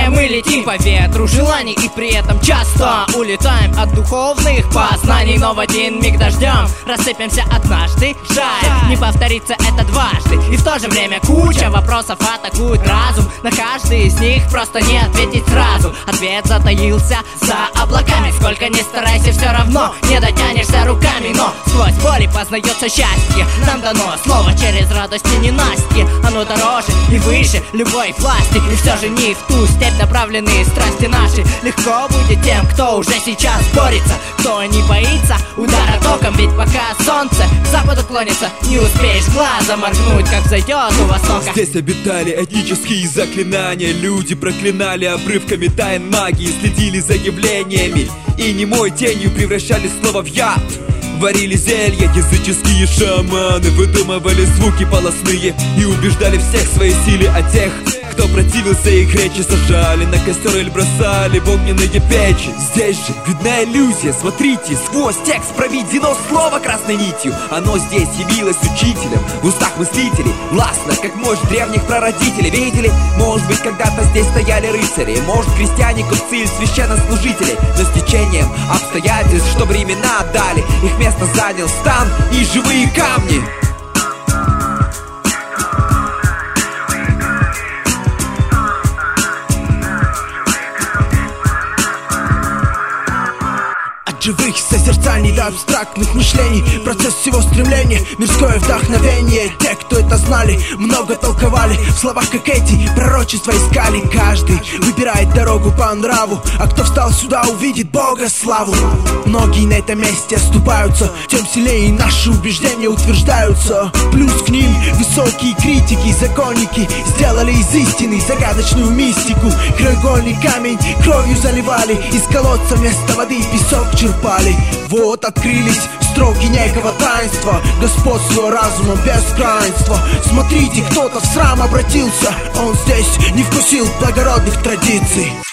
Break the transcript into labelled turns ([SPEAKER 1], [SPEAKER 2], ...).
[SPEAKER 1] мгновение мы летим по ветру желаний, и при этом часто улетаем от духовных познаний. Но в один миг дождем рассыпемся однажды. Жаль, не повторится это дважды. И в то же время куча вопросов атакует разум. На каждый из них просто не ответить сразу. Ответ затаился за облаками. Сколько ни старайся, все равно не дотянешься руками. Но сквозь боли познается счастье. Нам дано слово через радость и ненастье. Оно дороже и выше любой власти. И все же не в ту степь направлены страсти наши. Легко будет тем, кто уже сейчас борется, кто не боится удара током. Ведь пока солнце к западу клонится, не успеешь глазом моргнуть, как взойдет у востока.
[SPEAKER 2] Здесь обитали этнические заклинания. Люди проклинали обрывками тайн магии, следили за явлениями и немой тенью превращали слово в яд. Варили зелья языческие шаманы, выдумывали звуки полостные и убеждали всех в своей силе. А тех, кто противился их речи, сажали на костер или бросали в огненные печи. Здесь же видна иллюзия, смотрите, сквозь текст проведено слово красной нитью. Оно здесь явилось учителем в устах мыслителей, властно, как мощь древних прародителей. Видели? Может быть, когда-то здесь стояли рыцари, может, крестьяне, купцы или священнослужители. Но с течением обстоятельств, что времена дали, их место занял стан и живые камни.
[SPEAKER 3] Живых созерцаний до абстрактных мышлений, процесс всего стремления, мирское вдохновение. Те, кто это знали, много толковали, в словах как эти пророчества искали. Каждый выбирает дорогу по нраву, а кто встал сюда, увидит Бога славу. Многие на этом месте оступаются, тем сильнее наши убеждения утверждаются. Плюс к ним высокие критики, законники сделали из истины загадочную мистику. Краеугольный камень кровью заливали, из колодца вместо воды песок черпали. Вот открылись строки некого таинства, господство разума без краинства. Смотрите, кто-то в срам обратился, он здесь не вкусил благородных традиций.